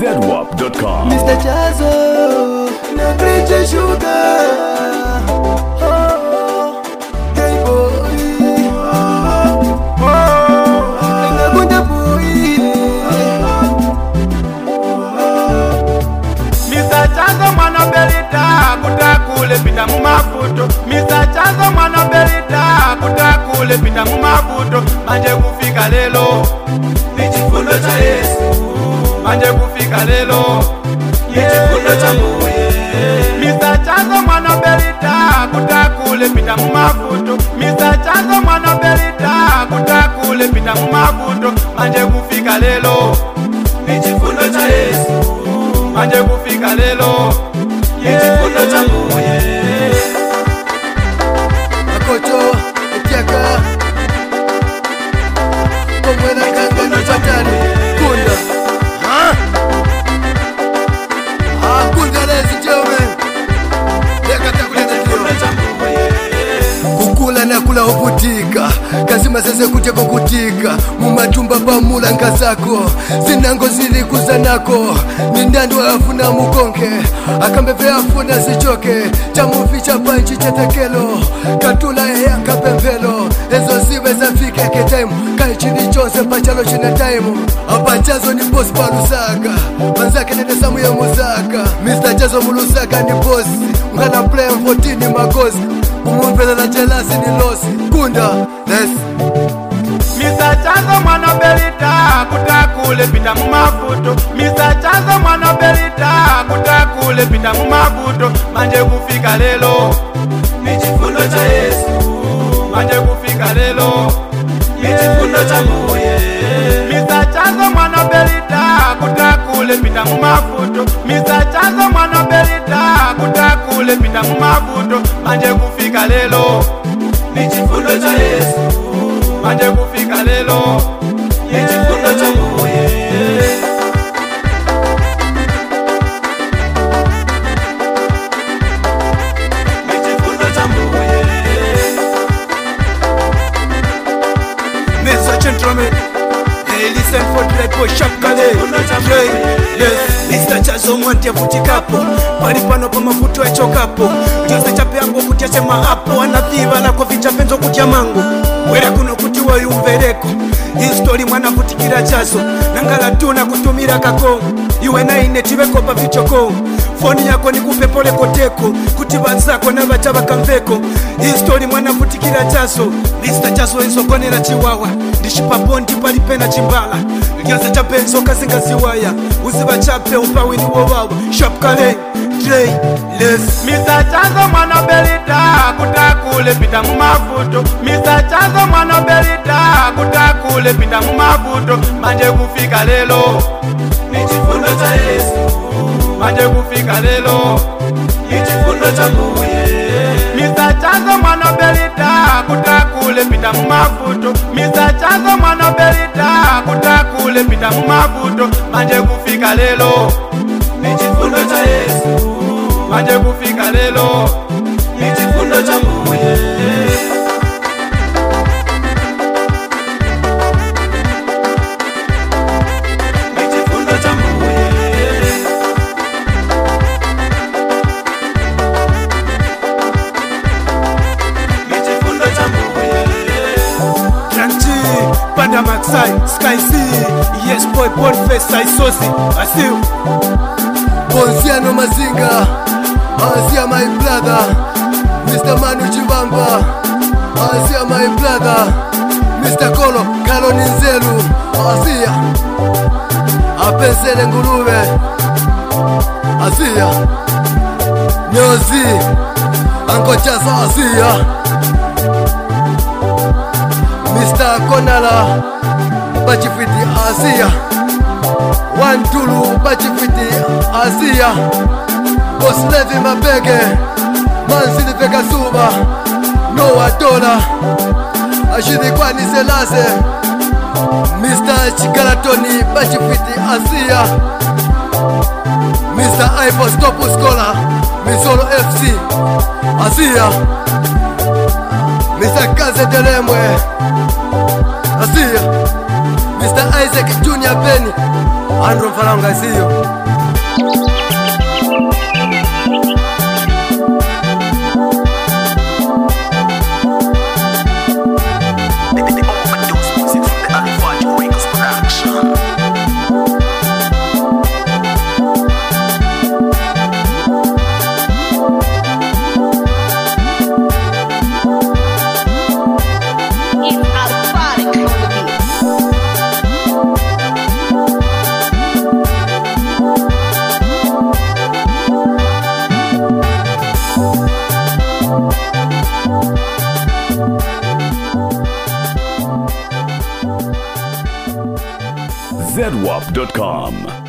zedwap.com. Mr. Chazo na Creature Sugar. Hey boy, Nagunda boy. Mr. Chazo mwana belita kutakule pita mumafuto. Mr. Chazo mwana belita kutakule pita mumafuto. Manje kufika lelo nichifundo cha Yesu. Manje kufika lelo nichifundo cha Mbuye. Mr. Chazo mwana belita kutakule pita mumafuto. Mr. Chazo mwana belita kutakule pita mumafuto. Manje kufika lelo nichifundo cha Yesu. Manje kufika lelo nichifundo cha Mbuye. Akoto Etiaka Komwena kanga na patani Kunda Kunda lezi jome Lekata kuleta kukula na kula uputika Kazima sese kuja kukutika Mumatumba pamula nkazako Zinango zili kuzanako Nindandu afuna mukonke Akambepe afuna sichoke Chamuficha panchi chetekelo Katula yanka pempelo Ezo ziwe zafike ketaimu Kaichini chose pachalo chine taimu Apachazo ni boss palusaka Manzake nene samu ya muzaka Mr. Chazo mulusaka ni boss Mkana play 14 magozi Umumpela na jelasi ni losi Kunda, let's Mr. Chazo mwana belita kutakule pita mumafuto. Mr. Chazo mwana belita kutakule pita mumafuto. Manje kufika lelo nichifundo cha Yesu. Manje kufika lelo nichifundo cha Mbuye. Mr. Chazo mwana belita kutakule pita mumafuto. Mr. Chazo mwana belita kutakule pita mumafuto. Manje kufika lelo nichifundo cha Yesu. Manje kufika lelo nichifundo cha Mbuye. Nichifundo cha Mbuye. Mr. Gentlemen, hey, listen for the right boy Sharp Kale. Yes, Mr. Chazo mwantia futikapo Paripano pa mafuto ya chokapo Jose chape yangu kutia chema hapo Anaviva lako vicha penzo kutia mango Wera kuno kutiwa yumvereko History mwana kutikira Chazo Nangala tuna kutumira kako Iwe na inetiweko pa vichoko Foni yako ni kupe pole koteko Kutiba zako na bachaba kamveko History mwana kutikira Chazo Mr. Chazo enzo konera chiwawa Dishipa bondi palipena chimbala Jose chape enzo kazinga ziwaya Uziba chape umpawi ni wawawa Sharp Kale, Dre, Les Mr. Chazo mwana belita kutakule pita mumafuto. Mr. Chazo mwana belita kutakule pita mumafuto. Manje kufika lelo nichifundo cha Yesu. Manje kufika lelo nichifundo cha Mbuye. Mr. Chazo mwana belita kutakule pita mumafuto. Mr. Chazo mwana belita kutakule pita mumafuto. Manje kufika lelo nichifundo cha Yesu. Manje kufika lelo nichifundo cha Mbuye. Nichifundo cha Mbuye. Nichifundo cha Mbuye. Tranchi, Panda Maxai, Sky C Yes boy, Boniface, I Sosi I see you Bonziano Mazinga Azia my brother Mr. Manu Chimbamba Azia my brother Mr. Kolo Kaloni Nzelu Azia Apensele Nguruwe Azia Nyozi Anko Chazo Azia Mr. Konala Bachifiti Azia Wantulu Bachifiti Azia Boss Levi Mabege Manzili Vega Suba Noah Dola Ashidi Kwani Selase Mr. Chikalatoni Bachifiti Azia Mr. Ipos Topu Scholar Misolo FC Azia Mr. Kaze Delemwe Azia Mr. Isaac Junior Benny Andro Mfalanga sio zedwap.com